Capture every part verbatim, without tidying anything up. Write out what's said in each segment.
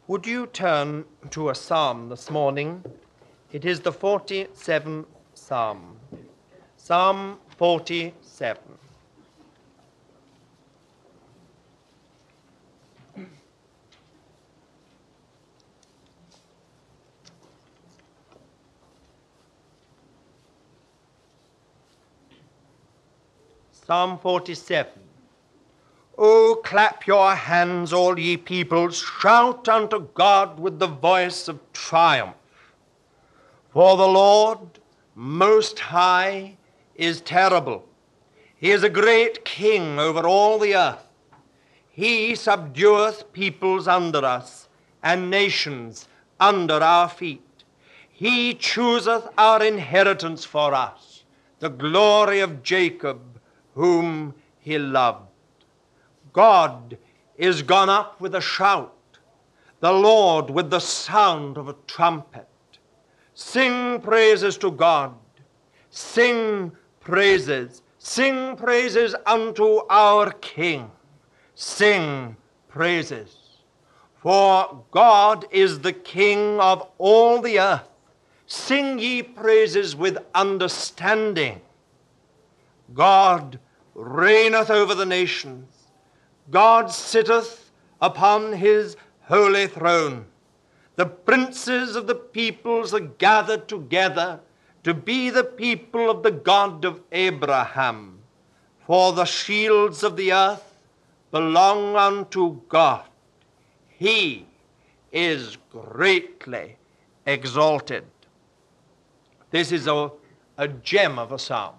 Would you turn to a psalm this morning? It is the forty-seventh psalm. Psalm forty-seven. Psalm forty-seven. O clap your hands, all ye peoples, shout unto God with the voice of triumph. For the Lord Most High is terrible. He is a great king over all the earth. He subdueth peoples under us, and nations under our feet. He chooseth our inheritance for us, the glory of Jacob, whom he loved. God is gone up with a shout, the Lord with the sound of a trumpet. Sing praises to God, sing praises, sing praises unto our King, sing praises. For God is the King of all the earth. Sing ye praises with understanding. God reigneth over the nations. God sitteth upon his holy throne. The princes of the peoples are gathered together to be the people of the God of Abraham. For the shields of the earth belong unto God. He is greatly exalted. This is a, a gem of a psalm.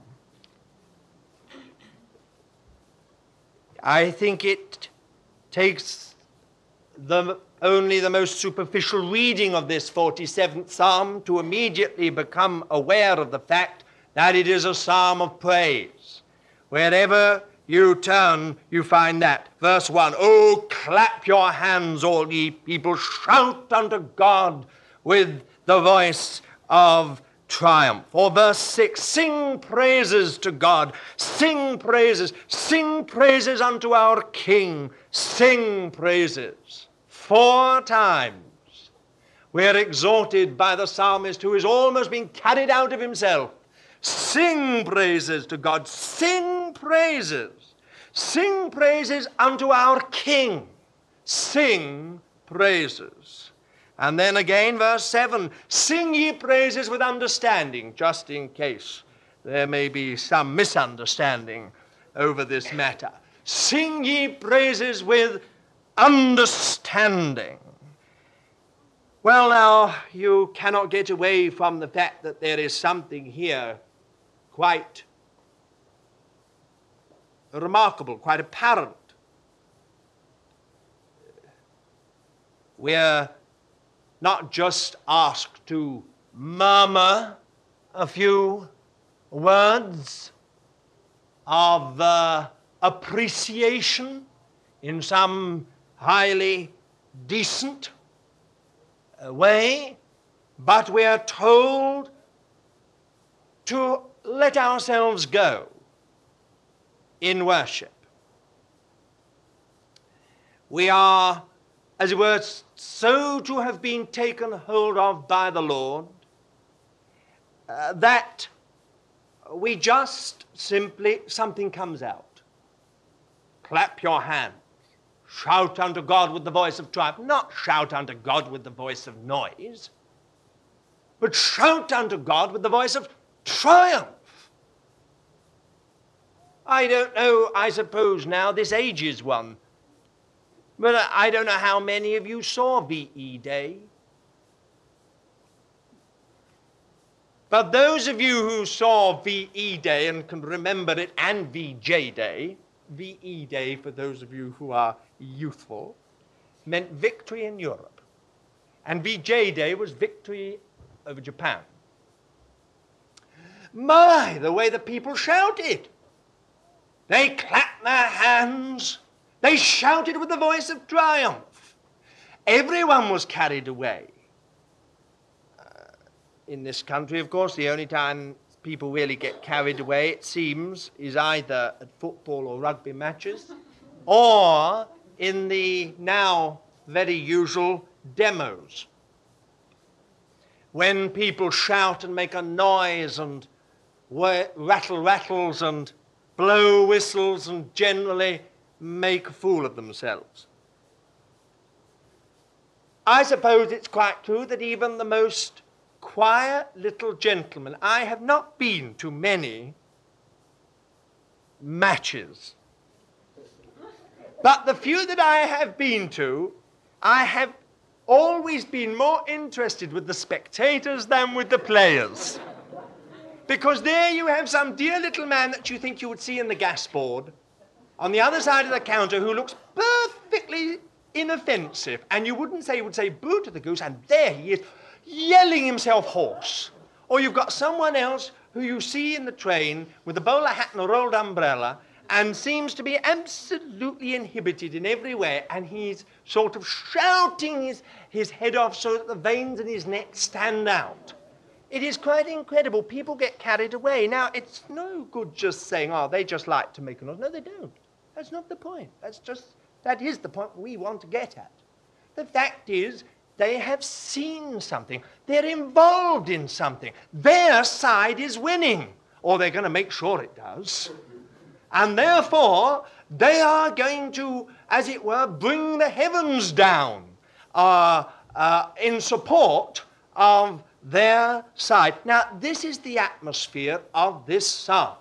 I think it takes the, only the most superficial reading of this forty-seventh psalm to immediately become aware of the fact that it is a psalm of praise. Wherever you turn, you find that. Verse one, O clap your hands, all ye people, shout unto God with the voice of triumph. Or verse six, sing praises to God, sing praises, sing praises unto our King, sing praises. Four times we are exhorted by the psalmist, who is almost being carried out of himself. Sing praises to God, sing praises, sing praises unto our King, sing praises. And then again, verse seven, sing ye praises with understanding, just in case there may be some misunderstanding over this matter. Sing ye praises with understanding. Well, now, you cannot get away from the fact that there is something here quite remarkable, quite apparent. We're not just asked to murmur a few words of uh, appreciation in some highly decent uh, way, but we are told to let ourselves go in worship. We are, as it were, so to have been taken hold of by the Lord uh, that we just simply, something comes out. Clap your hands. Shout unto God with the voice of triumph. Not shout unto God with the voice of noise, but shout unto God with the voice of triumph. I don't know, I suppose now this ages one. But I don't know how many of you saw V E Day. But those of you who saw V E Day and can remember it, and V J Day, V E Day, for those of you who are youthful, meant victory in Europe. And V J Day was victory over Japan. My, the way the people shouted. They clapped their hands. They shouted with the voice of triumph. Everyone was carried away. Uh, in this country, of course, the only time people really get carried away, it seems, is either at football or rugby matches, or in the now very usual demos. When people shout and make a noise and rattle rattles and blow whistles and generally make a fool of themselves. I suppose it's quite true that even the most quiet little gentleman, I have not been to many matches, but the few that I have been to, I have always been more interested with the spectators than with the players. Because there you have some dear little man that you think you would see in the gas board on the other side of the counter who looks perfectly inoffensive, and you wouldn't say, you would say boo to the goose, and there he is yelling himself hoarse. Or you've got someone else who you see in the train with a bowler hat and a rolled umbrella and seems to be absolutely inhibited in every way, and he's sort of shouting his, his head off so that the veins in his neck stand out. It is quite incredible. People get carried away. Now, it's no good just saying, oh, they just like to make a noise. No, they don't. That's not the point. That's just, that is the point we want to get at. The fact is, they have seen something. They're involved in something. Their side is winning, or they're going to make sure it does. And therefore, they are going to, as it were, bring the heavens down uh, uh, in support of their side. Now, this is the atmosphere of this psalm.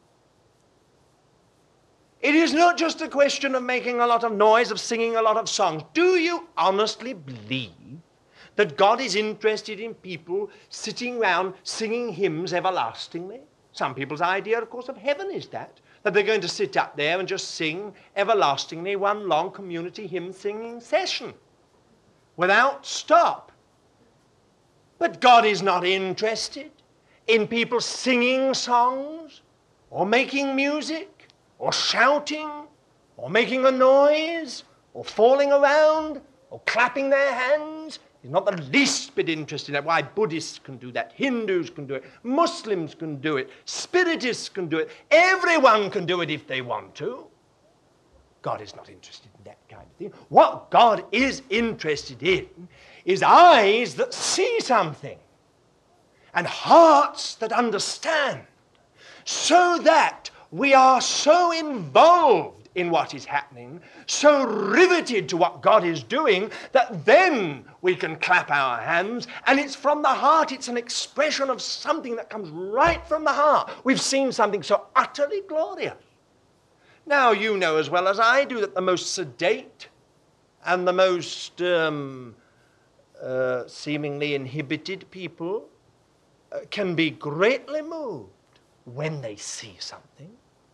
It is not just a question of making a lot of noise, of singing a lot of songs. Do you honestly believe that God is interested in people sitting round singing hymns everlastingly? Some people's idea, of course, of heaven is that, that they're going to sit up there and just sing everlastingly one long community hymn singing session without stop. But God is not interested in people singing songs or making music or shouting or making a noise or falling around or clapping their hands. He's not the least bit interested in that. Why, Buddhists can do that, Hindus can do it, Muslims can do it, Spiritists can do it, everyone can do it if they want to. God is not interested in that kind of thing. What God is interested in is eyes that see something and hearts that understand, so that we are so involved in what is happening, so riveted to what God is doing, that then we can clap our hands, and it's from the heart. It's an expression of something that comes right from the heart. We've seen something so utterly glorious. Now, you know as well as I do that the most sedate and the most um, uh, seemingly inhibited people uh, can be greatly moved when they see something.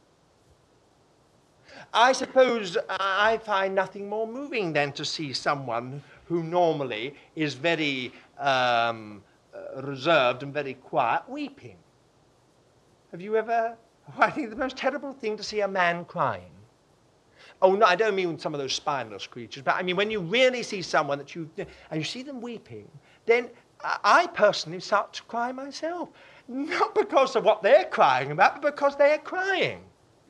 I suppose I find nothing more moving than to see someone who normally is very um, uh, reserved and very quiet weeping. Have you ever... I think the most terrible thing to see a man crying. Oh, no, I don't mean some of those spineless creatures, but I mean when you really see someone that you... and you see them weeping, then I personally start to cry myself. Not because of what they're crying about, but because they're crying.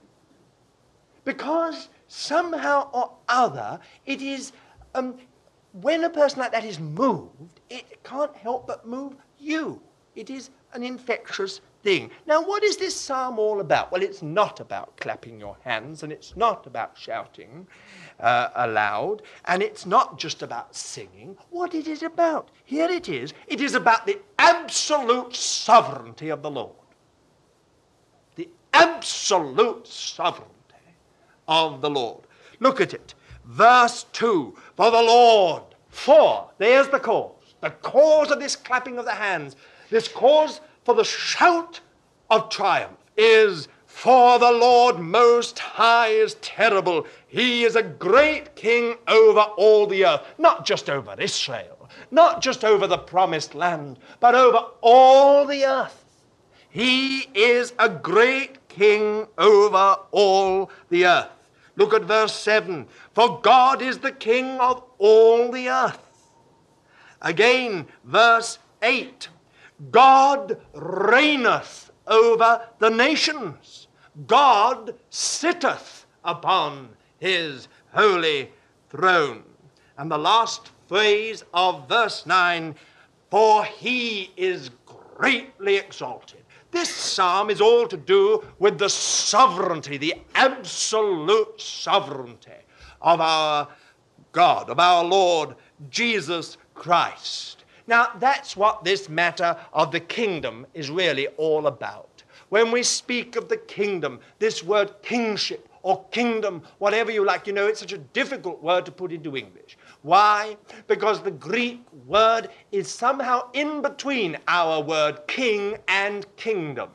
Because somehow or other, it is, um, when a person like that is moved, it can't help but move you. It is an infectious thing. Now, what is this psalm all about? Well, it's not about clapping your hands, and it's not about shouting uh, aloud, and it's not just about singing. What is it about? Here it is. It is about the absolute sovereignty of the Lord. The absolute sovereignty of the Lord. Look at it. Verse two. For the Lord, for, there's the cause. The cause of this clapping of the hands, this cause for the shout of triumph is, for the Lord Most High is terrible. He is a great king over all the earth. Not just over Israel, not just over the promised land, but over all the earth. He is a great king over all the earth. Look at verse seven. For God is the king of all the earth. Again, verse eight. God reigneth over the nations. God sitteth upon his holy throne. And the last phrase of verse nine, for he is greatly exalted. This psalm is all to do with the sovereignty, the absolute sovereignty of our God, of our Lord Jesus Christ. Now, that's what this matter of the kingdom is really all about. When we speak of the kingdom, this word kingship or kingdom, whatever you like, you know, it's such a difficult word to put into English. Why? Because the Greek word is somehow in between our word king and kingdom.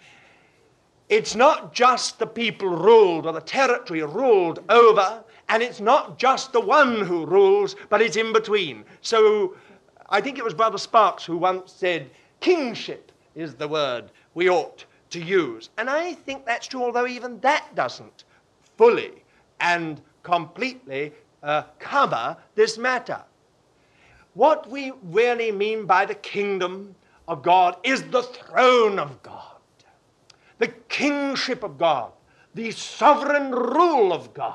It's not just the people ruled or the territory ruled over, and it's not just the one who rules, but it's in between. So I think it was Brother Sparks who once said, kingship is the word we ought to use. And I think that's true, although even that doesn't fully and completely uh, cover this matter. What we really mean by the kingdom of God is the throne of God, the kingship of God, the sovereign rule of God.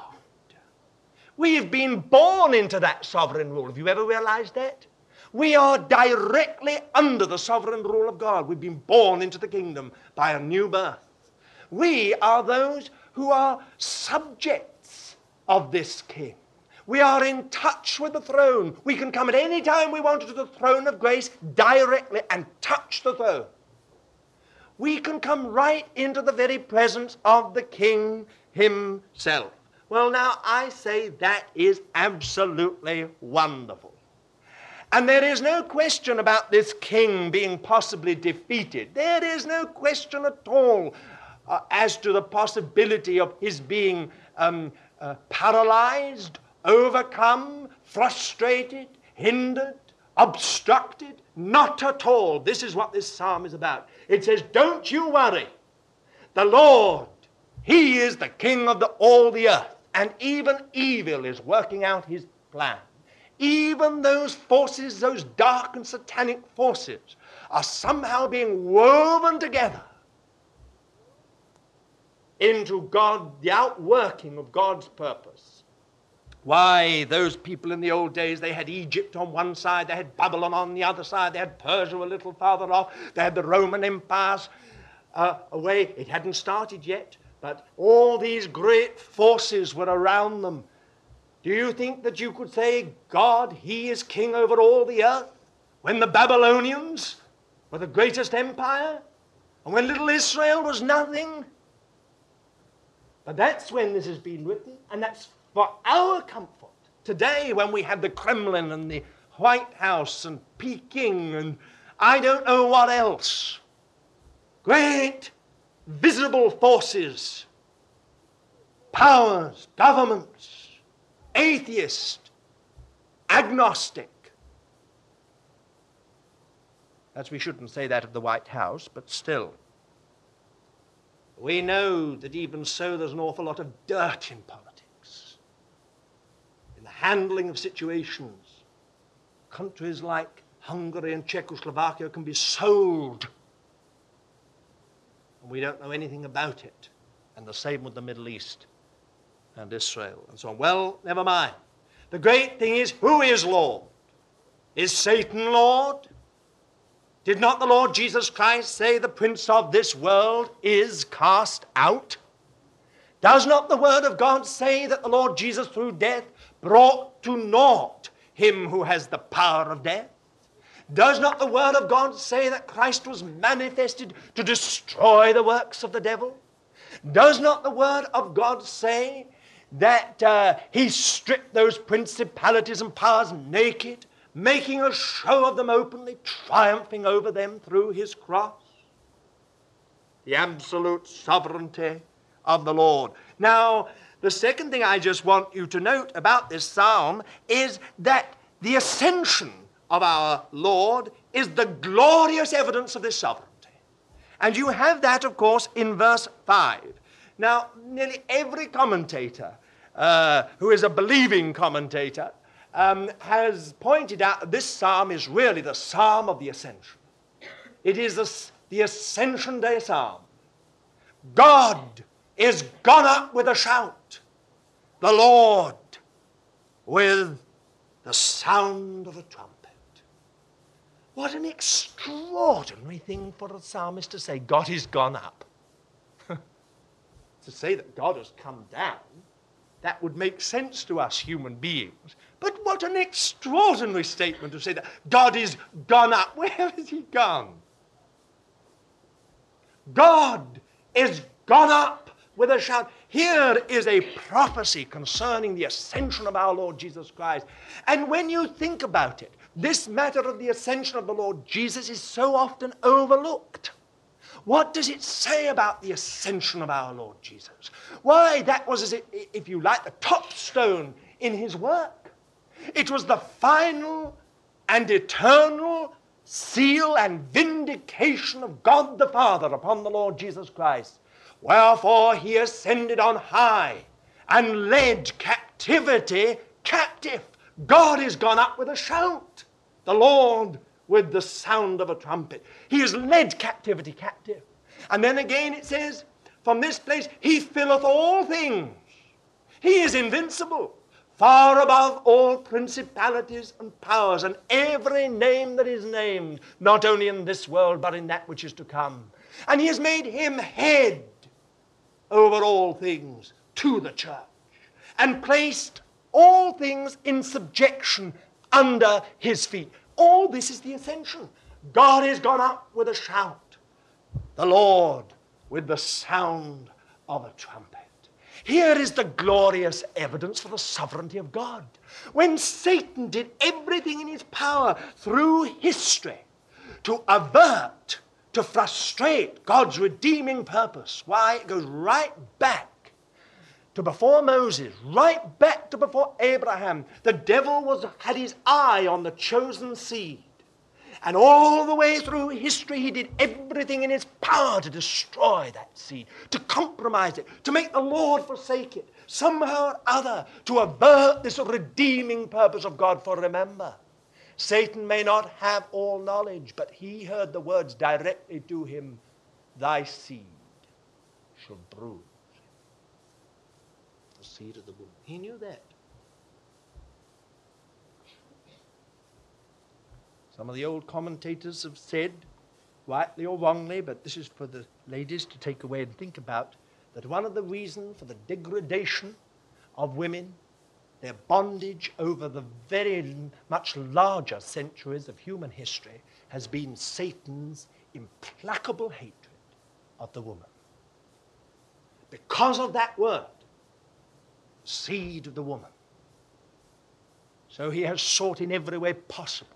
We've been born into that sovereign rule. Have you ever realized that? We are directly under the sovereign rule of God. We've been born into the kingdom by a new birth. We are those who are subjects of this king. We are in touch with the throne. We can come at any time we want to the throne of grace directly and touch the throne. We can come right into the very presence of the king himself. Well, now, I say that is absolutely wonderful. And there is no question about this king being possibly defeated. There is no question at all uh, as to the possibility of his being um, uh, paralyzed, overcome, frustrated, hindered, obstructed. Not at all. This is what this psalm is about. It says, don't you worry. The Lord, he is the king of the, all the earth. And even evil is working out his plan. Even those forces, those dark and satanic forces, are somehow being woven together into God, the outworking of God's purpose. Why, those people in the old days, they had Egypt on one side, they had Babylon on the other side, they had Persia a little farther off, they had the Roman empires uh, away. It hadn't started yet, but all these great forces were around them. Do you think that you could say, God, he is king over all the earth, when the Babylonians were the greatest empire, and when little Israel was nothing? But that's when this has been written, and that's for our comfort. Today, when we have the Kremlin and the White House and Peking and I don't know what else, great visible forces, powers, governments, atheist, agnostic. As we shouldn't say that of the White House, but still. We know that even so there's an awful lot of dirt in politics, in the handling of situations. Countries like Hungary and Czechoslovakia can be sold, and we don't know anything about it. And the same with the Middle East and Israel and so on. Well, never mind. The great thing is, who is Lord? Is Satan Lord? Did not the Lord Jesus Christ say the prince of this world is cast out? Does not the word of God say that the Lord Jesus through death brought to naught him who has the power of death? Does not the word of God say that Christ was manifested to destroy the works of the devil? Does not the word of God say that uh, he stripped those principalities and powers naked, making a show of them openly, triumphing over them through his cross? The absolute sovereignty of the Lord. Now, the second thing I just want you to note about this psalm is that the ascension of our Lord is the glorious evidence of this sovereignty. And you have that, of course, in verse five. Now, nearly every commentator uh, who is a believing commentator Um, has pointed out that this psalm is really the psalm of the ascension. It is the, the Ascension Day psalm. God is gone up with a shout, the Lord with the sound of a trumpet. What an extraordinary thing for a psalmist to say, God is gone up. To say that God has come down, that would make sense to us human beings. But what an extraordinary statement to say that God is gone up. Where has he gone? God is gone up with a shout. Here is a prophecy concerning the ascension of our Lord Jesus Christ. And when you think about it, this matter of the ascension of the Lord Jesus is so often overlooked. What does it say about the ascension of our Lord Jesus? Why, that was, as it, if you like, the top stone in his work. It was the final and eternal seal and vindication of God the Father upon the Lord Jesus Christ. Wherefore he ascended on high and led captivity captive. God is gone up with a shout. The Lord with the sound of a trumpet. He has led captivity captive. And then again it says, from this place he filleth all things. He is invincible, far above all principalities and powers, and every name that is named, not only in this world, but in that which is to come. And he has made him head over all things to the church, and placed all things in subjection under his feet. All this is the ascension. God is gone up with a shout. The Lord with the sound of a trumpet. Here is the glorious evidence for the sovereignty of God. When Satan did everything in his power through history to avert, to frustrate God's redeeming purpose, why, it goes right back to before Moses, right back to before Abraham. The devil was, had his eye on the chosen seed. And all the way through history, he did everything in his power to destroy that seed, to compromise it, to make the Lord forsake it, somehow or other, to avert this redeeming purpose of God. For remember, Satan may not have all knowledge, but he heard the words directly to him, thy seed shall bruise the seed of the woman. He knew that. Some of the old commentators have said, rightly or wrongly, but this is for the ladies to take away and think about, that one of the reasons for the degradation of women, their bondage over the very much larger centuries of human history, has been Satan's implacable hatred of the woman. Because of that word, seed of the woman. So he has sought in every way possible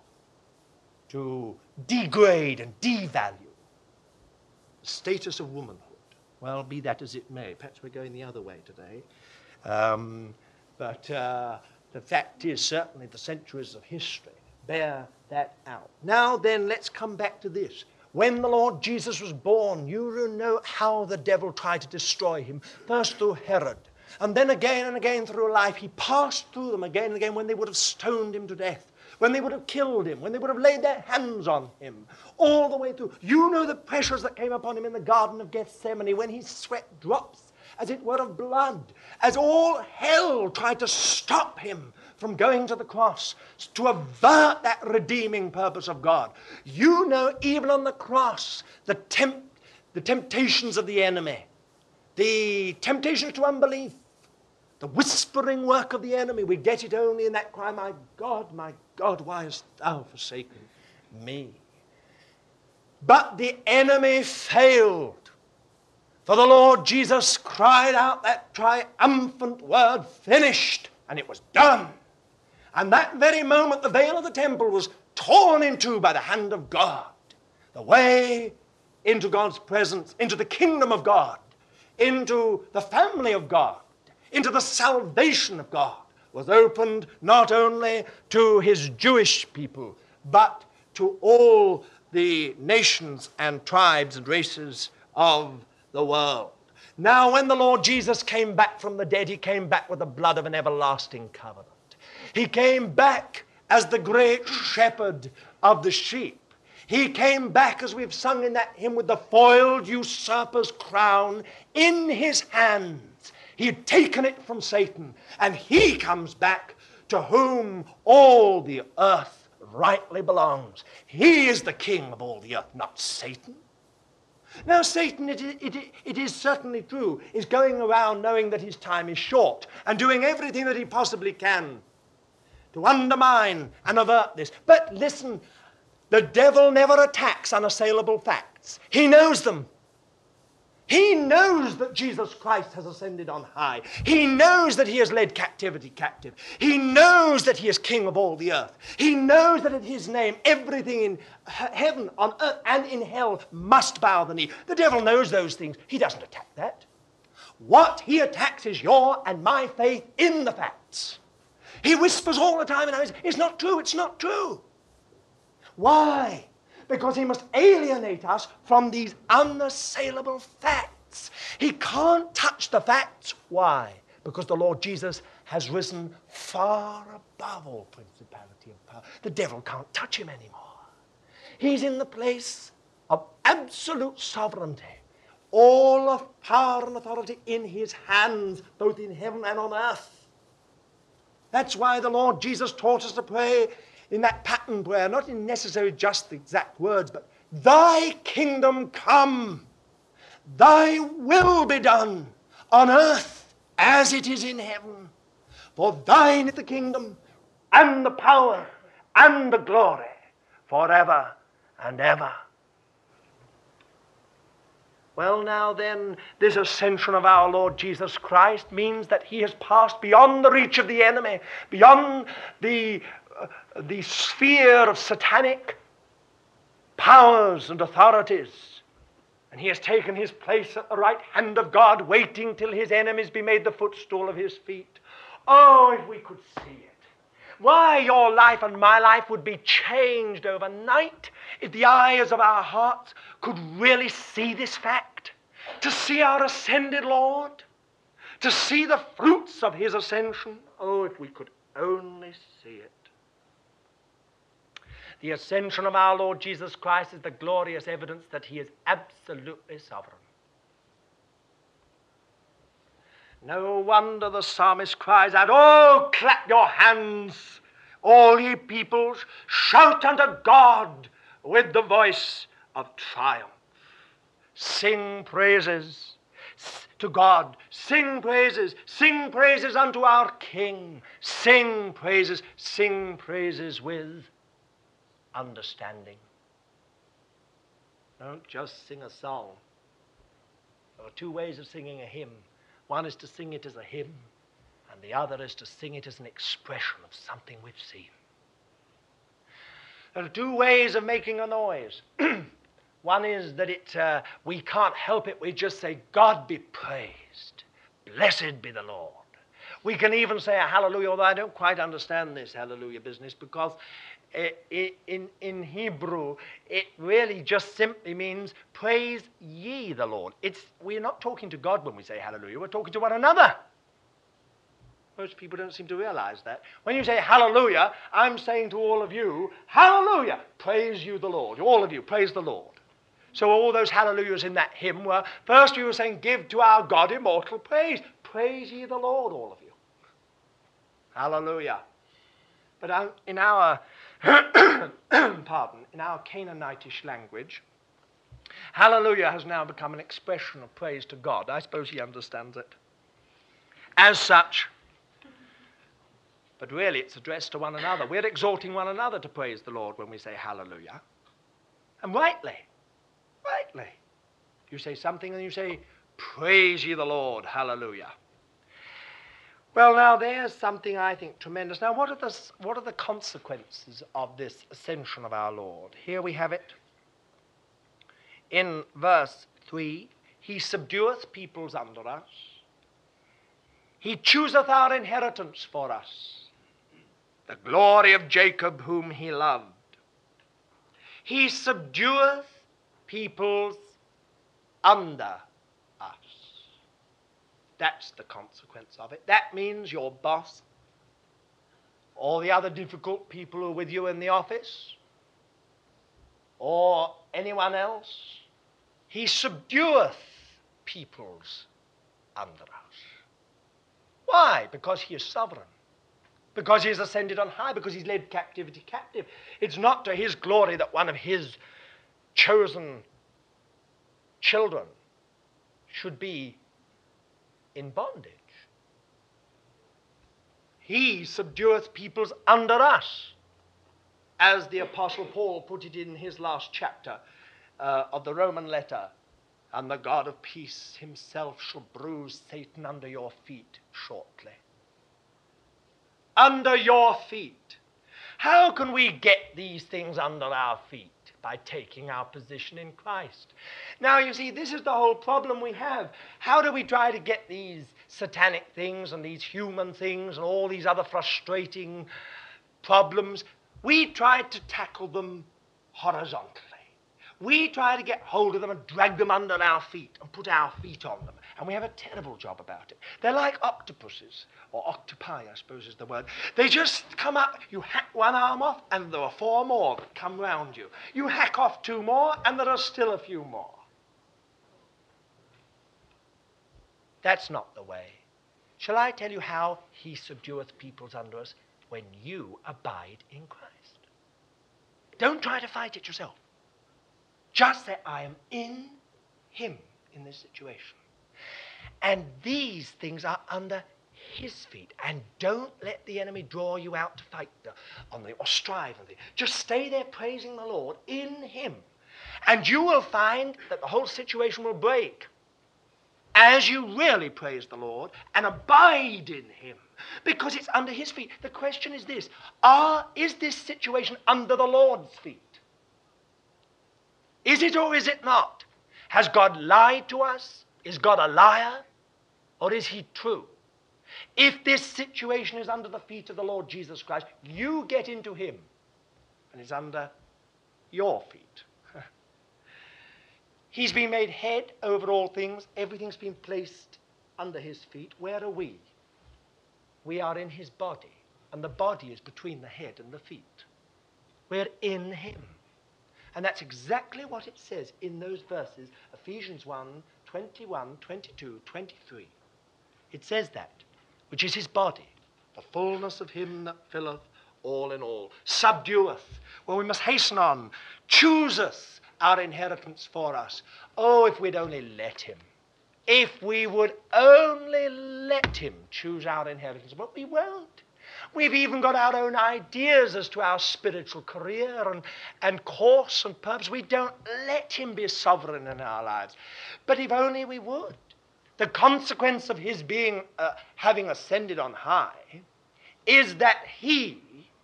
to degrade and devalue the status of womanhood. Well, be that as it may. Perhaps we're going the other way today. Um, but uh, the fact is, certainly the centuries of history bear that out. Now then, let's come back to this. When the Lord Jesus was born, you know how the devil tried to destroy him. First through Herod, and then again and again through life. He passed through them again and again when they would have stoned him to death, when they would have killed him, when they would have laid their hands on him, all the way through. You know the pressures that came upon him in the Garden of Gethsemane when he sweat drops, as it were, of blood, as all hell tried to stop him from going to the cross, to avert that redeeming purpose of God. You know, even on the cross, the, temp- the temptations of the enemy, the temptations to unbelief, the whispering work of the enemy. We get it only in that cry, my God, my God, why hast thou forsaken me? But the enemy failed. For the Lord Jesus cried out that triumphant word, finished, and it was done. And that very moment, the veil of the temple was torn in two by the hand of God. The way into God's presence, into the kingdom of God, into the family of God, into the salvation of God, was opened not only to his Jewish people, but to all the nations and tribes and races of the world. Now, when the Lord Jesus came back from the dead, he came back with the blood of an everlasting covenant. He came back as the great shepherd of the sheep. He came back, as we've sung in that hymn, with the foiled usurper's crown in his hands. He had taken it from Satan, and he comes back to whom all the earth rightly belongs. He is the king of all the earth, not Satan. Now, Satan, it, it, it is certainly true, is going around knowing that his time is short and doing everything that he possibly can to undermine and avert this. But listen, the devil never attacks unassailable facts. He knows them. He knows that Jesus Christ has ascended on high. He knows that he has led captivity captive. He knows that he is king of all the earth. He knows that at his name everything in heaven, on earth, and in hell must bow the knee. The devil knows those things. He doesn't attack that. What he attacks is your and my faith in the facts. He whispers all the time in our ears, it's not true, it's not true. Why? Because he must alienate us from these unassailable facts. He can't touch the facts. Why? Because the Lord Jesus has risen far above all principality and power. The devil can't touch him anymore. He's in the place of absolute sovereignty. All of power and authority in his hands, both in heaven and on earth. That's why the Lord Jesus taught us to pray in that pattern prayer, not in necessarily just the exact words, but thy kingdom come, thy will be done on earth as it is in heaven. For thine is the kingdom and the power and the glory forever and ever. Well, now then, this ascension of our Lord Jesus Christ means that he has passed beyond the reach of the enemy, beyond the the sphere of satanic powers and authorities. And he has taken his place at the right hand of God, waiting till his enemies be made the footstool of his feet. Oh, if we could see it. Why, your life and my life would be changed overnight if the eyes of our hearts could really see this fact. To see our ascended Lord, to see the fruits of his ascension. Oh, if we could only see it. The ascension of our Lord Jesus Christ is the glorious evidence that he is absolutely sovereign. No wonder the psalmist cries out, oh, clap your hands, all ye peoples, shout unto God with the voice of triumph. Sing praises to God, sing praises, sing praises unto our King, sing praises, sing praises with understanding. Don't just sing a song. There are two ways of singing a hymn. One is to sing it as a hymn, and the other is to sing it as an expression of something we've seen. There are two ways of making a noise. One is that it uh, we can't help it. We just say, God be praised. Blessed be the Lord. We can even say a hallelujah, although I don't quite understand this hallelujah business, because in, in Hebrew, it really just simply means praise ye the Lord. It's, we're not talking to God when we say hallelujah. We're talking to one another. Most people don't seem to realize that. When you say hallelujah, I'm saying to all of you, hallelujah, praise you the Lord. All of you, praise the Lord. So all those hallelujahs in that hymn were, first we were saying, give to our God immortal praise. Praise ye the Lord, all of you. Hallelujah. But in our, pardon, in our Canaanitish language, hallelujah has now become an expression of praise to God. I suppose he understands it. As such, but really it's addressed to one another. We're exhorting one another to praise the Lord when we say hallelujah. And rightly, rightly. You say something and you say, praise ye the Lord, hallelujah. Well, now there's something I think tremendous. Now, what are the, what are the consequences of this ascension of our Lord? Here we have it. In verse three, he subdueth peoples under us. He chooseth our inheritance for us, the glory of Jacob whom he loved. He subdueth peoples under us. That's the consequence of it. That means your boss, all the other difficult people who are with you in the office, or anyone else, he subdueth peoples under us. Why? Because he is sovereign. because he's ascended on high, because he's led captivity captive. It's not to his glory that one of his chosen children should be in bondage. He subdueth peoples under us, as the Apostle Paul put it in his last chapter uh, of the Roman letter. And the God of peace himself shall bruise Satan under your feet shortly. Under your feet. How can we get these things under our feet? By taking our position in Christ. Now, you see, this is the whole problem we have. How do we try to get these satanic things and these human things and all these other frustrating problems? We try to tackle them horizontally. We try to get hold of them and drag them under our feet and put our feet on them. And we have a terrible job about it. They're like octopuses, or octopi, I suppose is the word. They just come up, you hack one arm off, and there are four more that come round you. You hack off two more, and there are still a few more. That's not the way. Shall I tell you how he subdueth peoples under us? When you abide in Christ. Don't try to fight it yourself. Just say, I am in him in this situation. And these things are under his feet. And don't let the enemy draw you out to fight the, on the, or strive on the. Just stay there praising the Lord in him. And you will find that the whole situation will break as you really praise the Lord and abide in him, because it's under his feet. The question is this: are, is this situation under the Lord's feet? Is it or is it not? Has God lied to us? Is God a liar? Or is he true? If this situation is under the feet of the Lord Jesus Christ, you get into him, and it's under your feet. He's been made head over all things. Everything's been placed under his feet. Where are we? We are in his body, and the body is between the head and the feet. We're in him. And that's exactly what it says in those verses, Ephesians one, twenty-one, twenty-two, twenty-three. It says that, which is his body, the fullness of him that filleth all in all. Subdueth. Well, we must hasten on. Chooseth our inheritance for us. Oh, if we'd only let him. If we would only let him choose our inheritance. But we won't. We've even got our own ideas as to our spiritual career and, and course and purpose. We don't let him be sovereign in our lives. But if only we would. The consequence of his being, uh, having ascended on high, is that he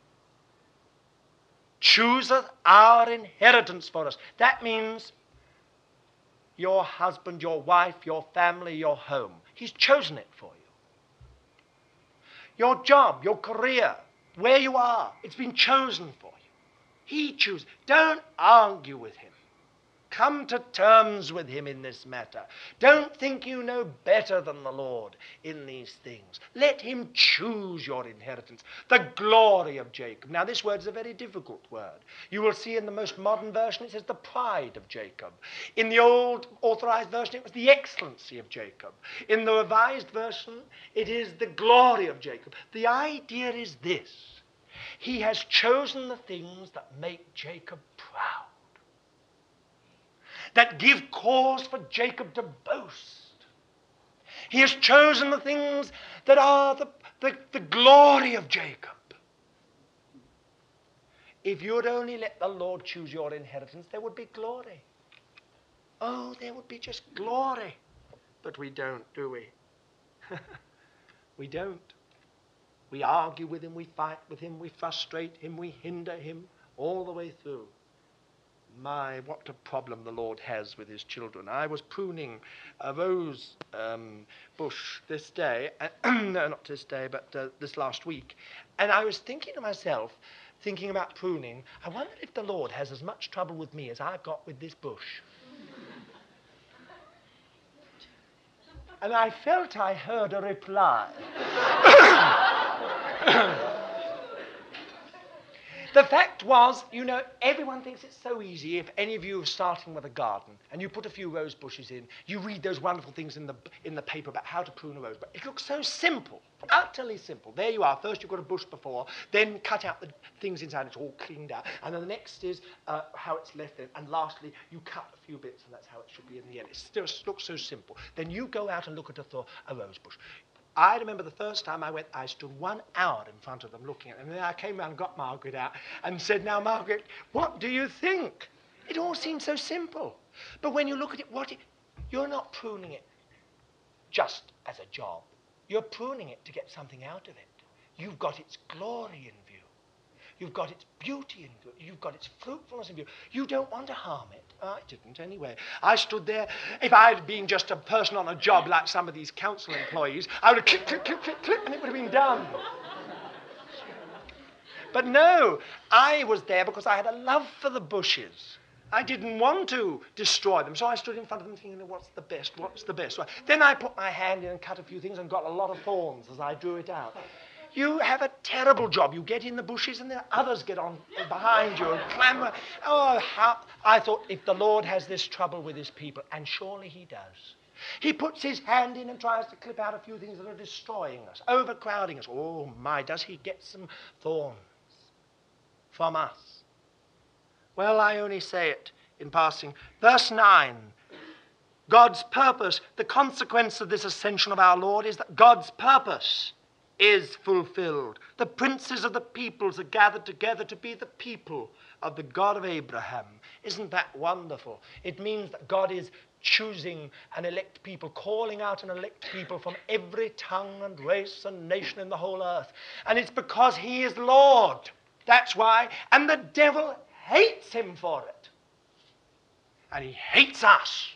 chooseth our inheritance for us. That means your husband, your wife, your family, your home. He's chosen it for you. Your job, your career, where you are, it's been chosen for you. He chooses. Don't argue with him. Come to terms with him in this matter. Don't think you know better than the Lord in these things. Let him choose your inheritance. The glory of Jacob. Now, this word is a very difficult word. You will see in the most modern version it says the pride of Jacob. In the old authorized version it was the excellency of Jacob. In the revised version it is the glory of Jacob. The idea is this: he has chosen the things that make Jacob proud, that give cause for Jacob to boast. He has chosen the things that are the, the, the glory of Jacob. If you would only let the Lord choose your inheritance, there would be glory. Oh, there would be just glory. But we don't, do we? We don't. We argue with him, we fight with him, we frustrate him, we hinder him all the way through. My, what a problem the Lord has with his children. I was pruning a rose um, bush this day, no, not this day, but uh, this last week, and I was thinking to myself, thinking about pruning, I wonder if the Lord has as much trouble with me as I've got with this bush. And I felt I heard a reply. The fact was, you know, everyone thinks it's so easy. If any of you are starting with a garden and you put a few rose bushes in, you read those wonderful things in the in the paper about how to prune a rose. But it looks so simple, utterly simple. There you are. First you've got a bush before, then cut out the things inside. It's all cleaned out. And then the next is uh, how it's left in. And lastly, you cut a few bits, and that's how it should be in the end. It still looks so simple. Then you go out and look at a, th- a rose bush. I remember the first time I went, I stood one hour in front of them looking at them. And then I came round and got Margaret out and said, now, Margaret, what do you think? It all seems so simple. But when you look at it, what it, you're not pruning it just as a job. You're pruning it to get something out of it. You've got its glory in view. You've got its beauty in view. You've got its fruitfulness in view. You don't want to harm it. I didn't anyway. I stood there. If I had been just a person on a job like some of these council employees, I would have click, click, click, click, click, and it would have been done. But no, I was there because I had a love for the bushes. I didn't want to destroy them, so I stood in front of them thinking, what's the best, what's the best? Then I put my hand in and cut a few things and got a lot of thorns as I drew it out. You have a terrible job. You get in the bushes and then others get on behind you and clamber. Oh, how... I thought, if the Lord has this trouble with his people, and surely he does, he puts his hand in and tries to clip out a few things that are destroying us, overcrowding us. Oh my, does he get some thorns from us? Well, I only say it in passing. Verse nine. God's purpose, the consequence of this ascension of our Lord is that God's purpose is fulfilled. The princes of the peoples are gathered together to be the people of the God of Abraham. Isn't that wonderful? It means that God is choosing an elect people, calling out an elect people from every tongue and race and nation in the whole earth. And it's because he is Lord. That's why. And the devil hates him for it. And he hates us.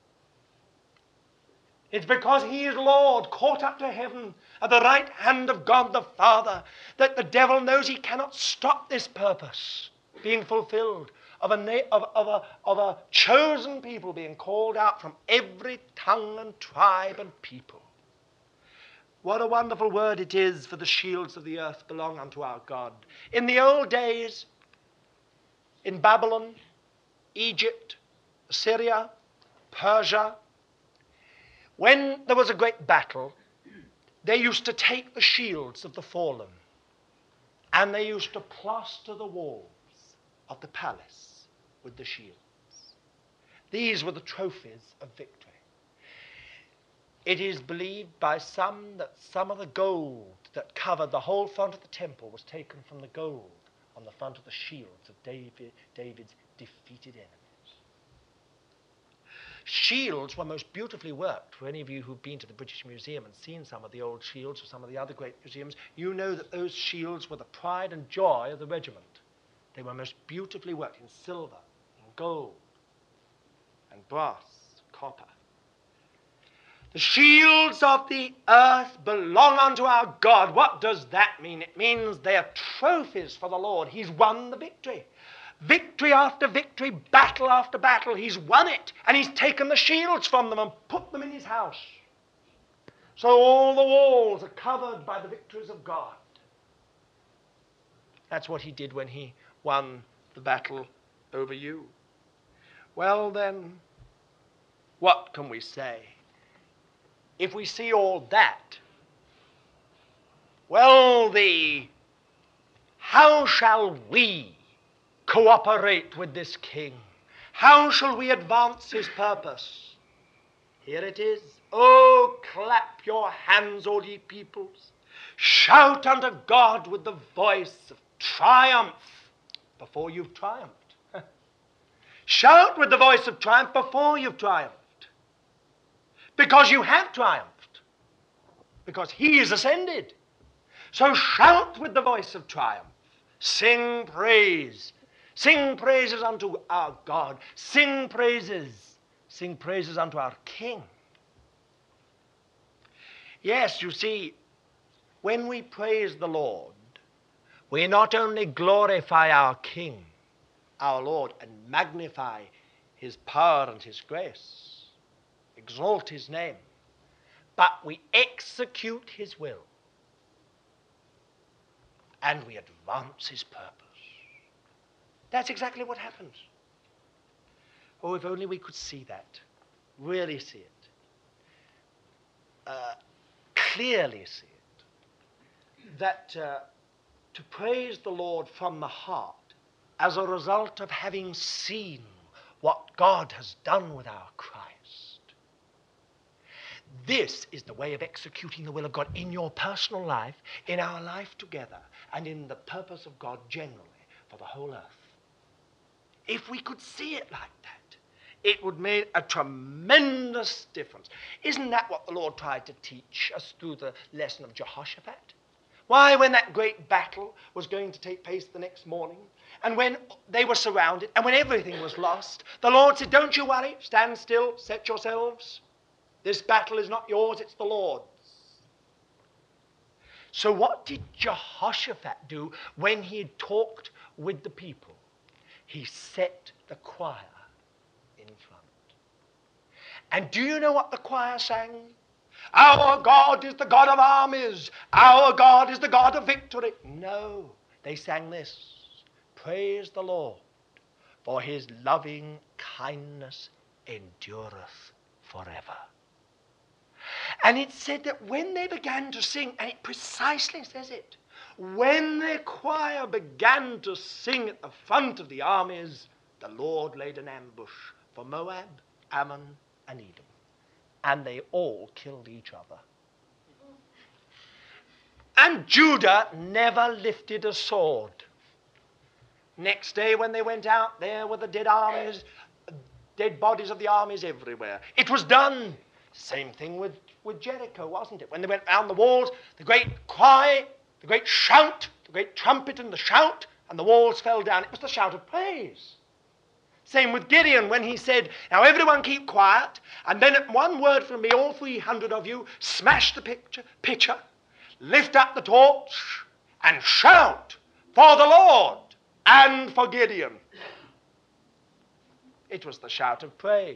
It's because he is Lord, caught up to heaven at the right hand of God the Father, that the devil knows he cannot stop this purpose being fulfilled of a, na- of, of, a, of a chosen people being called out from every tongue and tribe and people. What a wonderful word it is, for the shields of the earth belong unto our God. In the old days, in Babylon, Egypt, Assyria, Persia, when there was a great battle, they used to take the shields of the fallen and they used to plaster the walls of the palace with the shields. These were the trophies of victory. It is believed by some that some of the gold that covered the whole front of the temple was taken from the gold on the front of the shields of David, David's defeated enemies. Shields were most beautifully worked. For any of you who've been to the British Museum and seen some of the old shields or some of the other great museums, you know that those shields were the pride and joy of the regiment. They were most beautifully worked in silver, in gold, and brass, copper. The shields of the earth belong unto our God. What does that mean? It means they are trophies for the Lord. He's won the victory. Victory after victory, battle after battle, he's won it. And he's taken the shields from them and put them in his house. So all the walls are covered by the victories of God. That's what he did when he won the battle over you. Well then, what can we say? If we see all that, well, the how shall we cooperate with this king? How shall we advance his purpose? Here it is. Oh, clap your hands, all ye peoples. Shout unto God with the voice of triumph before you've triumphed. Shout with the voice of triumph before you've triumphed. Because you have triumphed. Because he is ascended. So shout with the voice of triumph. Sing praise. Sing praises unto our God. Sing praises. Sing praises unto our King. Yes, you see, when we praise the Lord, we not only glorify our King, our Lord, and magnify his power and his grace, exalt his name, but we execute his will and we advance his purpose. That's exactly what happens. Oh, if only we could see that, really see it, uh, clearly see it, that uh, to praise the Lord from the heart as a result of having seen what God has done with our Christ. This is the way of executing the will of God in your personal life, in our life together, and in the purpose of God generally for the whole earth. If we could see it like that, it would make a tremendous difference. Isn't that what the Lord tried to teach us through the lesson of Jehoshaphat? Why, when that great battle was going to take place the next morning, and when they were surrounded, and when everything was lost, the Lord said, don't you worry, stand still, set yourselves. This battle is not yours, it's the Lord's. So what did Jehoshaphat do when he had talked with the people? He set the choir in front. And do you know what the choir sang? Our God is the God of armies. Our God is the God of victory. No, they sang this. Praise the Lord, for his loving kindness endureth forever. And it said that when they began to sing, and it precisely says it, when the choir began to sing at the front of the armies, the Lord laid an ambush for Moab, Ammon, and Edom. And they all killed each other. And Judah never lifted a sword. Next day when they went out, there were the dead armies, dead bodies of the armies everywhere. It was done. Same thing with, with Jericho, wasn't it? When they went round the walls, the great cry, the great shout, the great trumpet and the shout, and the walls fell down. It was the shout of praise. Same with Gideon when he said, now everyone keep quiet, and then at one word from me, all three hundred of you, smash the picture, pitcher, lift up the torch, and shout for the Lord and for Gideon. It was the shout of praise.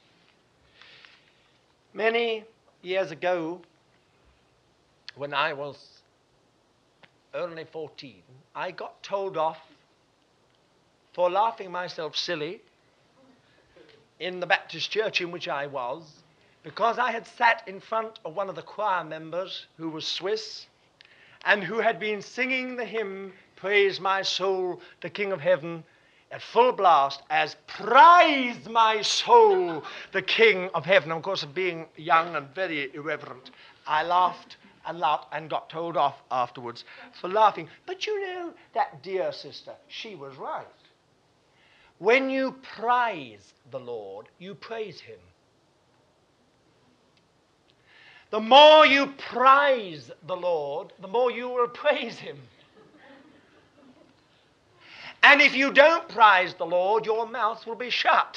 Many years ago, when I was only fourteen, I got told off for laughing myself silly in the Baptist church in which I was, because I had sat in front of one of the choir members who was Swiss and who had been singing the hymn, Praise My Soul, the King of Heaven, at full blast as Praise My Soul, the King of Heaven. And of course, being young and very irreverent, I laughed and laughed and got told off afterwards for laughing. But you know, that dear sister, she was right. When you prize the Lord, you praise him. The more you prize the Lord, the more you will praise him. And if you don't prize the Lord, your mouth will be shut.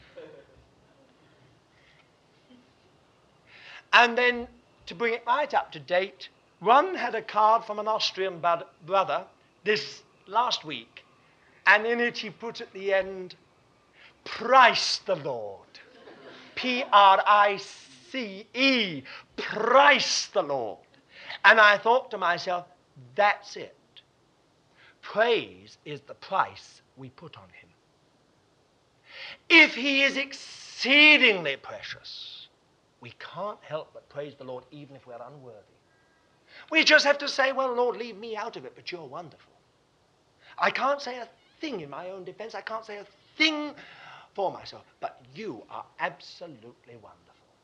And then, to bring it right up to date, one had a card from an Austrian brother this last week, and in it he put at the end, Price the Lord. P R I C E, price the Lord. And I thought to myself, that's it. Praise is the price we put on him. If he is exceedingly precious, we can't help but praise the Lord even if we're unworthy. We just have to say, well, Lord, leave me out of it, but you're wonderful. I can't say a thing in my own defense. I can't say a thing for myself, but you are absolutely wonderful.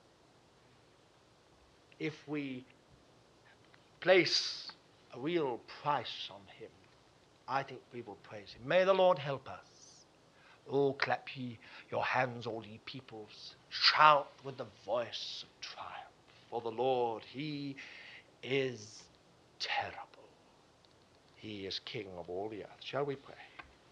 If we place a real price on him, I think we will praise him. May the Lord help us. Oh, clap ye your hands, all ye peoples. Shout with the voice of triumph. For the Lord, he is terrible. He is King of all the earth. Shall we pray?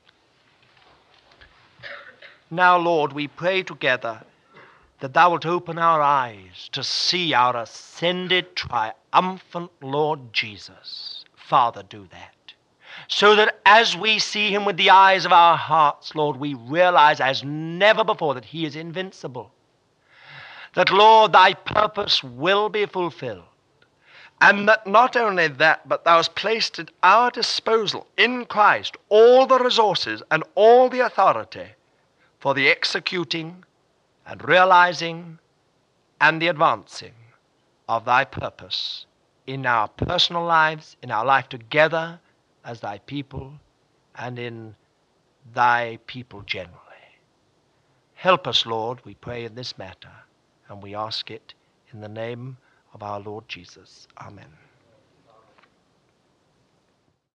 Now, Lord, we pray together that thou wilt open our eyes to see our ascended, triumphant Lord Jesus. Father, do that. So that as we see him with the eyes of our hearts, Lord, we realize as never before that he is invincible. That, Lord, thy purpose will be fulfilled. And that not only that, but thou hast placed at our disposal in Christ all the resources and all the authority for the executing and realizing and the advancing of thy purpose in our personal lives, in our life together as thy people, and in thy people generally. Help us, Lord, we pray in this matter, and we ask it in the name of our Lord Jesus. Amen.